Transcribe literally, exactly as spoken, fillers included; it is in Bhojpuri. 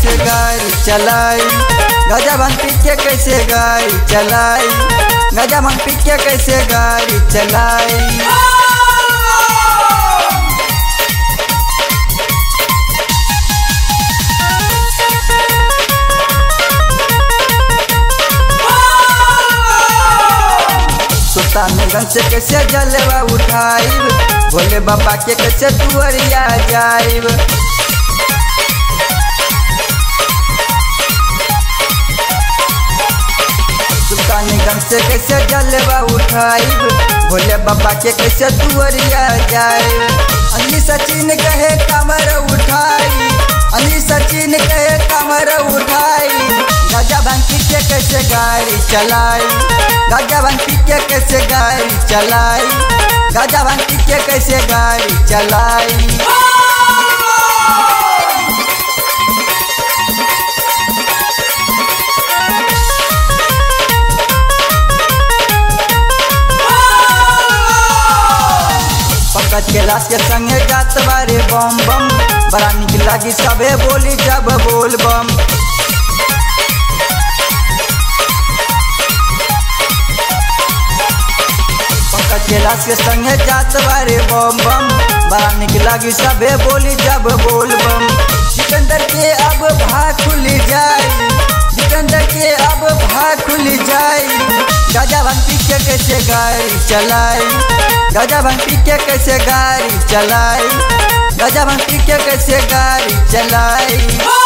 कैसे गाड़ी चलाई, गाजा भांग पी के कैसे गाड़ी चलाई, गाजा भांग पी के कैसे गाड़ी चलाई। सुल्तानगंज से कैसे जलवा उठाइब, भोले बाबा के कैसे दुआरिया जाइब। सुल्तानगंज से कैसे जलवा उठाइब, भोले बाबा के कैसे दुआरिया जाइब। अली सचिन कहे कमर उठाई, अली सचिन कहे कमर उठाई, गाजा भांग पी के कैसे गाड़ी चलाई, गाजा भांग पी के कैसे गाड़ी चलाई, गाजा भांग पी के कैसे गाड़ी चलाई। पंकज कैलाश के संगे जात बारे बम बम, बड़ा निक लागी सबे बोली जब बोल बम। पंकज कैलाश के संगे जात बारे बम बम, बड़ा निक लागी सबे बोली जब बोल बम। जितेंद्र के अब भाग खुल जाई, जितेंद्र के अब भाग खुल जाई, गाजा भांग पी के कैसे गाड़ी चलाई, गाजा भांग पी के कैसे गाड़ी चलाई, गाजा भांग पी के कैसे गाड़ी चलाई।